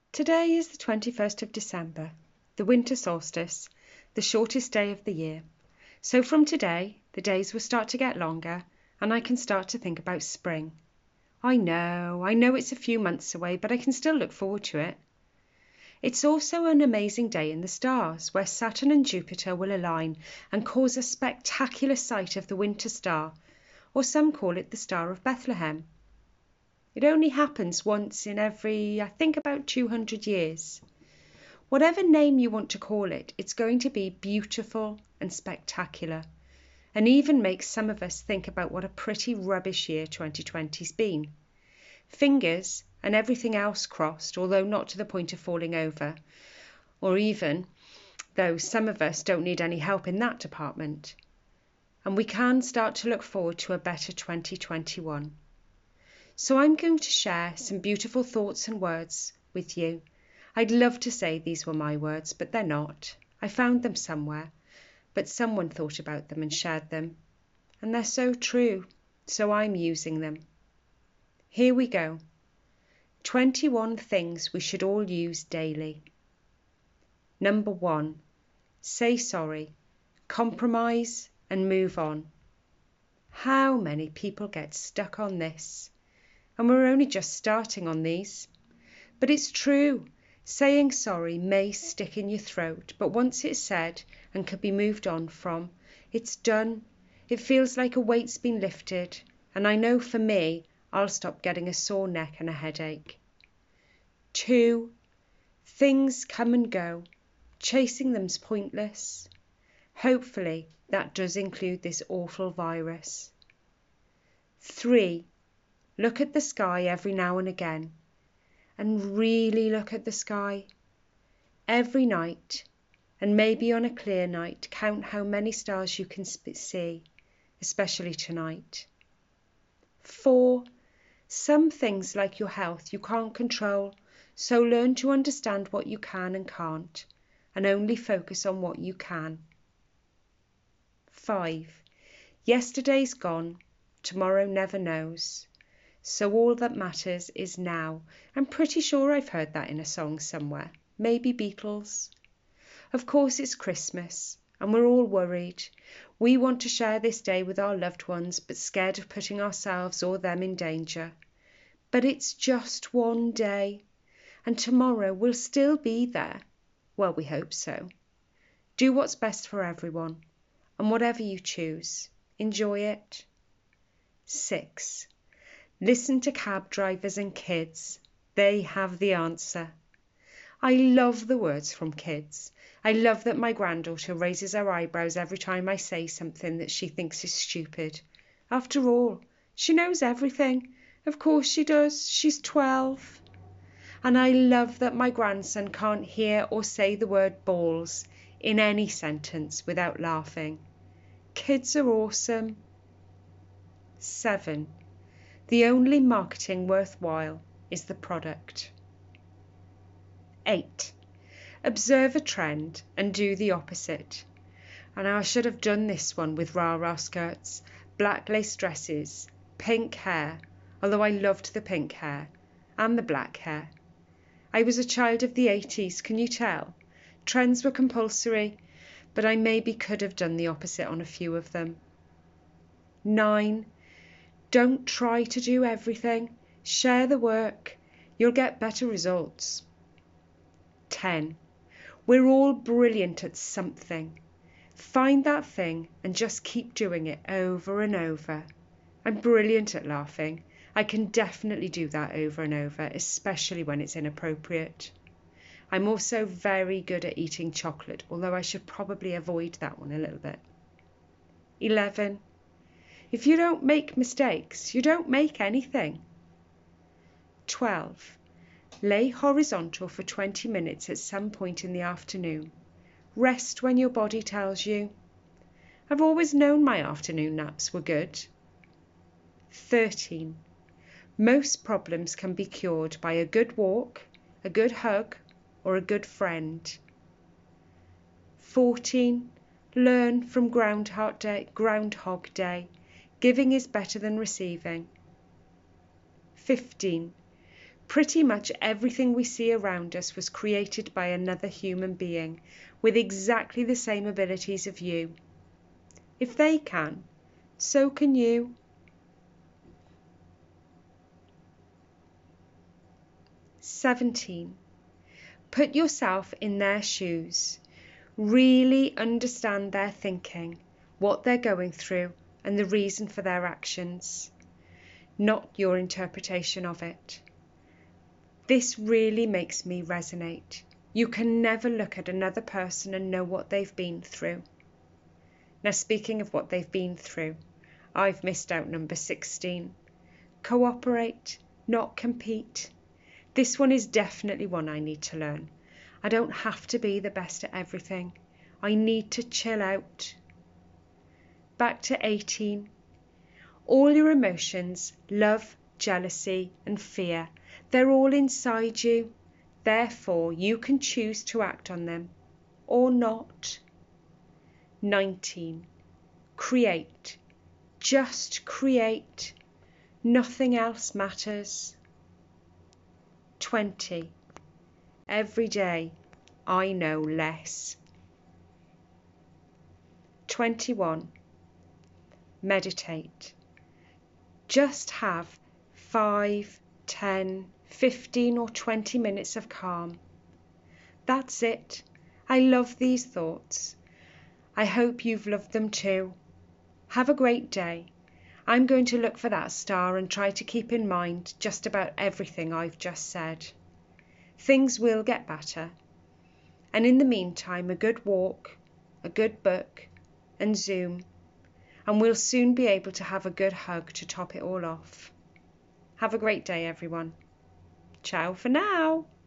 Today is the 21st of December, the winter solstice, the shortest day of the year. So from today, the days will start to get longer and I can start to think about spring. I know it's a few months away, but I can still look forward to it. It's also an amazing day in the stars, where Saturn and Jupiter will align and cause a spectacular sight of the winter star, or some call it the Star of Bethlehem. It only happens once in every, I think, about 200 years. Whatever name you want to call it, it's going to be beautiful and spectacular, and even makes some of us think about what a pretty rubbish year 2020's been. Fingers and everything else crossed, although not to the point of falling over, or even, though some of us don't need any help in that department. And we can start to look forward to a better 2021. So I'm going to share some beautiful thoughts and words with you. I'd love to say these were my words, but they're not. I found them somewhere, but someone thought about them and shared them. And they're so true, so I'm using them. Here we go. 21 things we should all use daily. Number 1, say sorry, compromise and move on. How many people get stuck on this? And we're only just starting on these. But it's true. Saying sorry may stick in your throat, but once it's said and can be moved on from, it's done. It feels like a weight's been lifted, and I know for me, I'll stop getting a sore neck and a headache. 2, things come and go. Chasing them's pointless. Hopefully, that does include this awful virus. 3, look at the sky every now and again, and really look at the sky. Every night, and maybe on a clear night, count how many stars you can see, especially tonight. 4, some things like your health you can't control, so learn to understand what you can and can't, and only focus on what you can. 5, yesterday's gone, tomorrow never knows. So all that matters is now. I'm pretty sure I've heard that in a song somewhere. Maybe Beatles. Of course it's Christmas, and we're all worried. We want to share this day with our loved ones, but scared of putting ourselves or them in danger. But it's just one day, and tomorrow will still be there. Well, we hope so. Do what's best for everyone, and whatever you choose, enjoy it. 6, listen to cab drivers and kids. They have the answer. I love the words from kids. I love that my granddaughter raises her eyebrows every time I say something that she thinks is stupid. After all, she knows everything. Of course she does. She's 12. And I love that my grandson can't hear or say the word balls in any sentence without laughing. Kids are awesome. 7, the only marketing worthwhile is the product. 8, observe a trend and do the opposite. And I should have done this one with rah-rah skirts, black lace dresses, pink hair, although I loved the pink hair, and the black hair. I was a child of the 80s, can you tell? Trends were compulsory, but I maybe could have done the opposite on a few of them. 9, don't try to do everything. Share the work. You'll get better results. 10, we're all brilliant at something. Find that thing and just keep doing it over and over. I'm brilliant at laughing. I can definitely do that over and over, especially when it's inappropriate. I'm also very good at eating chocolate, although I should probably avoid that one a little bit. 11, if you don't make mistakes, you don't make anything. 12, lay horizontal for 20 minutes at some point in the afternoon. Rest when your body tells you. I've always known my afternoon naps were good. 13, most problems can be cured by a good walk, a good hug, or a good friend. 14, learn from Groundhog Day. Giving is better than receiving. 15, Pretty much everything we see around us was created by another human being with exactly the same abilities of you. If they can, so can you. 17. Put yourself in their shoes. Really understand their thinking, what they're going through, and the reason for their actions, not your interpretation of it. This really makes me resonate. You can never look at another person and know what they've been through. Now, speaking of what they've been through, I've missed out number 16. Cooperate, not compete. This one is definitely one I need to learn. I don't have to be the best at everything. I need to chill out. Back to 18. All your emotions, love, jealousy, and fear, they're all inside you. Therefore, you can choose to act on them or not. 19. Create. Just create. Nothing else matters. 20. Every day I know less. 21. Meditate. Just have 5, 10, 15 or 20 minutes of calm. That's it. I love these thoughts. I hope you've loved them too. Have a great day. I'm going to look for that star and try to keep in mind just about everything I've just said. Things will get better. And in the meantime, a good walk, a good book, and Zoom. And we'll soon be able to have a good hug to top it all off. Have a great day, everyone. Ciao for now.